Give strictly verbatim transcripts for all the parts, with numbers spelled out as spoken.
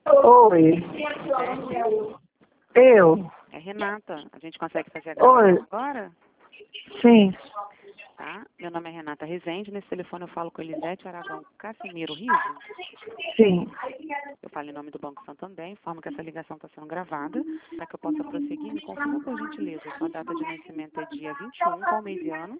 Oi, eu. É Renata. A gente consegue fazer a gravação Oi, agora? sim, Tá? Meu nome é Renata Rezende. Nesse telefone eu falo com Elisete Aragão Casimiro Riso. sim. Eu falo em nome do Banco Santander. Informo que essa ligação está sendo gravada. Para que eu possa prosseguir, me confirma por gentileza. Sua data de nascimento é dia vinte e um, qual mês e ano?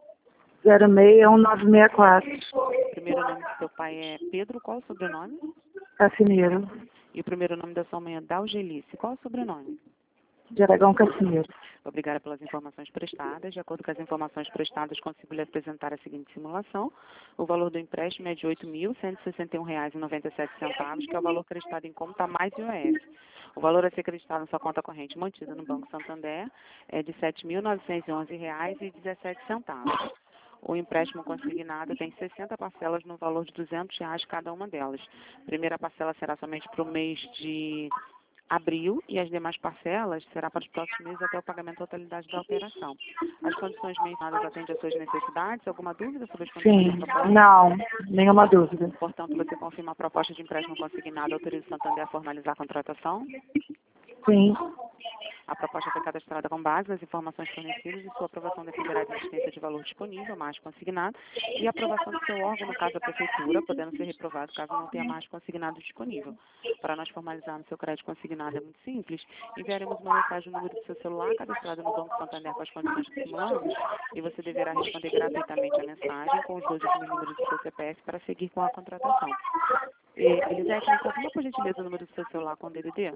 zero seis um nove seis quatro. O primeiro nome do seu pai é Pedro, qual o sobrenome? Cassineiro. E o primeiro nome da sua mãe é Dalgelice, qual o sobrenome? De Aragão Cassineiro. Obrigada pelas informações prestadas. De acordo com as informações prestadas, consigo lhe apresentar a seguinte simulação. O valor do empréstimo é de oito mil cento e sessenta e um reais e noventa e sete centavos, que é o valor acreditado em conta mais I O F. O valor a ser acreditado na sua conta corrente mantida no Banco Santander é de sete mil novecentos e onze reais e dezessete centavos. O empréstimo consignado tem sessenta parcelas no valor de duzentos reais cada uma delas. A primeira parcela será somente para o mês de abril e as demais parcelas será para os próximos meses até o pagamento da totalidade da operação. As condições mencionadas atendem às suas necessidades? Alguma dúvida sobre as condições Sim, da proposta? não, nenhuma dúvida. Portanto, você confirma a proposta de empréstimo consignado, autoriza o Santander a formalizar a contratação? Sim, A proposta foi cadastrada com base nas informações fornecidas e sua aprovação dependerá da existência de valor disponível, mais consignado, e a aprovação do seu órgão, no caso a prefeitura, podendo ser reprovado caso não tenha mais consignado disponível. Para nós formalizarmos seu crédito consignado é muito simples. Enviaremos uma mensagem no número do seu celular cadastrado no Banco Santander com as condições que simulamos e você deverá responder gratuitamente a mensagem com os dois últimos números do seu C P F para seguir com a contratação. E, Elisete, me confirma por gentileza o número do seu celular com D D D?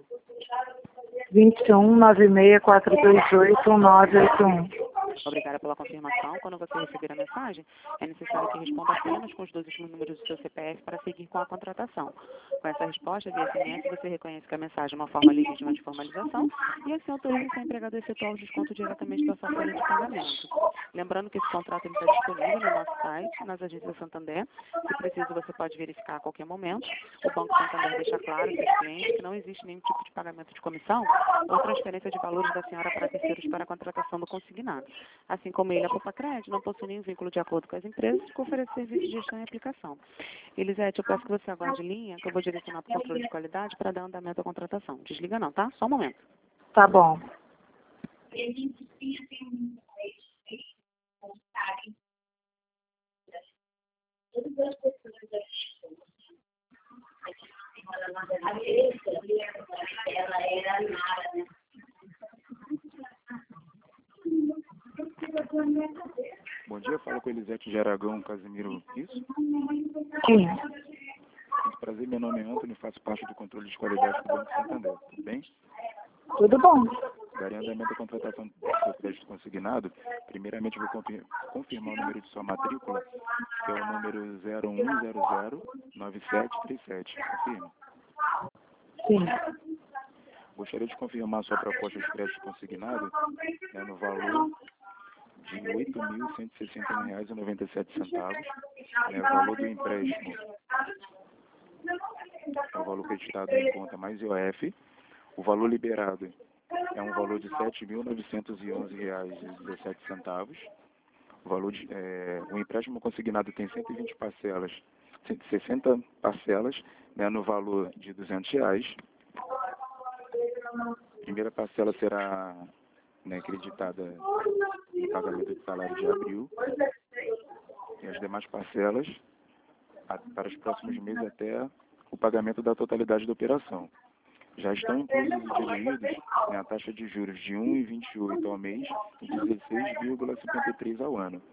vinte e um nove seis quatro dois oito um nove oito um. Obrigada pela confirmação. Quando você receber a mensagem, é necessário que responda apenas com os dois últimos números do seu C P F para seguir com a contratação. Com essa resposta, via S M S, você reconhece que a mensagem é uma forma legítima de formalização e assim autoriza o seu empregador a efetuar o desconto diretamente da sua folha de pagamento. Lembrando que esse contrato ele está disponível no nosso site, nas agências Santander. Se preciso, você pode verificar a qualquer momento. O Banco Santander deixa claro aos seus clientes que não existe nenhum tipo de pagamento de comissão ou transferência de valores da senhora para terceiros para a contratação do consignado. Assim como ele, a Poupa Crédito não possui nenhum vínculo de acordo com as empresas que oferecem serviços de gestão e aplicação. Elisete, eu peço que você aguarde linha, que eu vou direcionar para o controle de qualidade para dar andamento à contratação. Desliga não, tá? Só um momento. Tá bom. Bom dia, falo com Elisete de Aragão Casimiro, isso? Sim, Muito prazer, meu nome é Antônio, faço parte do controle de qualidade do Banco Santander, tudo bem? tudo bom. Darei andamento à contratação do seu crédito consignado. Primeiramente, vou confir- confirmar o número de sua matrícula, que é o número zero um zero zero nove sete três sete. Confirma. Sim, Gostaria de confirmar a sua proposta de crédito consignado, né, no valor de oito mil cento e sessenta e um reais e noventa e sete centavos. Né, o valor do empréstimo é o valor creditado em conta mais I O F. O valor liberado é um valor de sete mil novecentos e onze reais e dezessete centavos. O valor de, é, o empréstimo consignado tem cento e vinte parcelas, cento e sessenta parcelas, né, no valor de duzentos reais. A primeira parcela será, né, acreditada no pagamento de salário de abril e as demais parcelas a, para os próximos meses até o pagamento da totalidade da operação. Já estão inclusos e dirigidos, né, a taxa de juros de um vírgula vinte e oito ao mês e dezesseis vírgula cinquenta e três ao ano.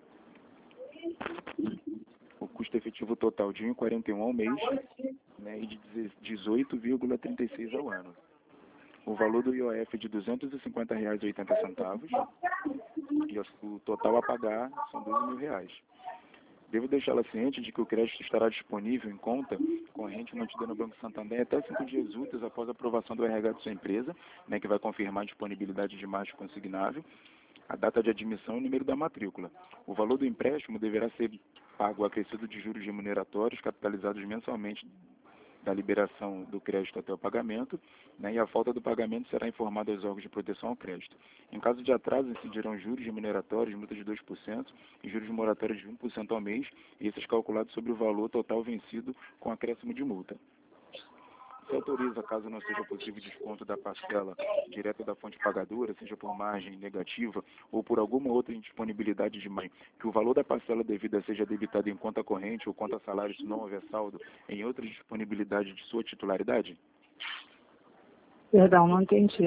O custo efetivo total de um vírgula quarenta e um ao mês, né, e de dezoito vírgula trinta e seis ao ano. O valor do I O F é de duzentos e cinquenta reais e oitenta centavos e o total a pagar são doze mil reais. Devo deixá-la ciente de que o crédito estará disponível em conta corrente mantida no Banco Santander até cinco dias úteis após a aprovação do R H de sua empresa, né, que vai confirmar a disponibilidade de margem consignável, a data de admissão e o número da matrícula. O valor do empréstimo deverá ser pago acrescido de juros remuneratórios capitalizados mensalmente da liberação do crédito até o pagamento, né, e a falta do pagamento será informada aos órgãos de proteção ao crédito. Em caso de atraso, incidirão juros remuneratórios, multa de dois por cento e juros moratórios de um por cento ao mês, e esses calculados sobre o valor total vencido com acréscimo de multa. você autoriza, caso não seja possível desconto da parcela direta da fonte pagadora, seja por margem negativa ou por alguma outra indisponibilidade de mãe, que o valor da parcela devida seja debitado em conta corrente ou conta salário se não houver saldo em outra disponibilidade de sua titularidade? Perdão, não entendi.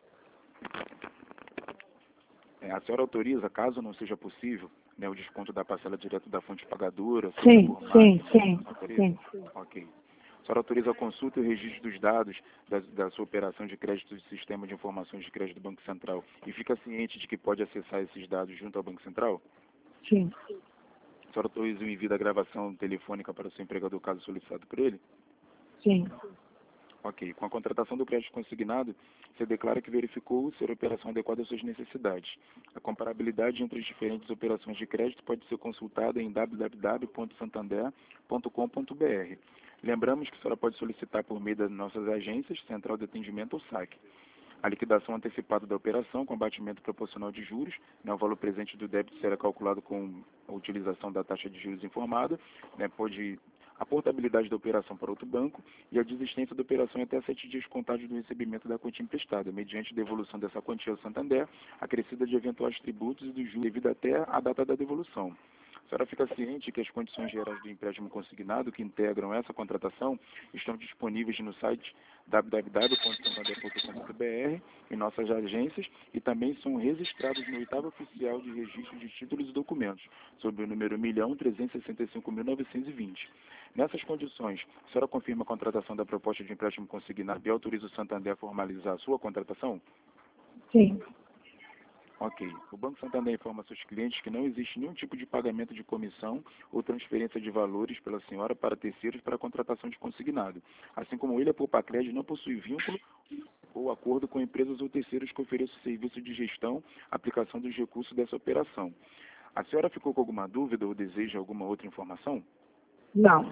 É, a senhora autoriza, caso não seja possível, né, o desconto da parcela direto da fonte pagadora? Sim, por sim, margem, sim, autoriza? sim. Ok. A senhora autoriza a consulta e o registro dos dados da, da sua operação de crédito do Sistema de Informações de Crédito do Banco Central e fica ciente de que pode acessar esses dados junto ao Banco Central? Sim, A senhora autoriza o envio da gravação telefônica para o seu empregador, caso solicitado por ele? sim, Ok. Com a contratação do crédito consignado, você declara que verificou ser a operação adequada às suas necessidades. A comparabilidade entre as diferentes operações de crédito pode ser consultada em w w w ponto santander ponto com ponto b r. Lembramos que a senhora pode solicitar por meio das nossas agências, Central de Atendimento ou saque. A liquidação antecipada da operação com abatimento proporcional de juros, né, o valor presente do débito será calculado com a utilização da taxa de juros informada, né, pode a portabilidade da operação para outro banco e a desistência da operação em até sete dias contados do recebimento da quantia emprestada, mediante devolução dessa quantia ao Santander, acrescida de eventuais tributos e dos juros devido até a data da devolução. A senhora fica ciente que as condições gerais do empréstimo consignado que integram essa contratação estão disponíveis no site w w w ponto santander ponto com ponto b r em nossas agências e também são registrados no oitavo oficial de registro de títulos e documentos, sob o número um milhão trezentos e sessenta e cinco mil novecentos e vinte. Nessas condições, a senhora confirma a contratação da proposta de empréstimo consignado e autoriza o Santander a formalizar a sua contratação? sim. Ok. O Banco Santander informa a seus clientes que não existe nenhum tipo de pagamento de comissão ou transferência de valores pela senhora para terceiros para a contratação de consignado. Assim como ele, a Poupacred não possui vínculo ou acordo com empresas ou terceiros que ofereçam serviço de gestão, aplicação dos recursos dessa operação. A senhora ficou com alguma dúvida ou deseja alguma outra informação? Não.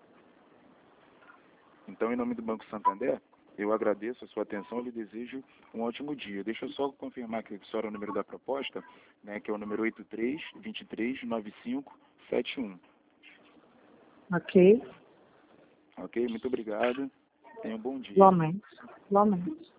Então, em nome do Banco Santander, eu agradeço a sua atenção e lhe desejo um ótimo dia. Deixa eu só confirmar que a senhora é o número da proposta, né, que é o número oito três dois três nove cinco sete um. Ok. Ok? Muito obrigado. Tenha um bom dia. Igualmente. Igualmente.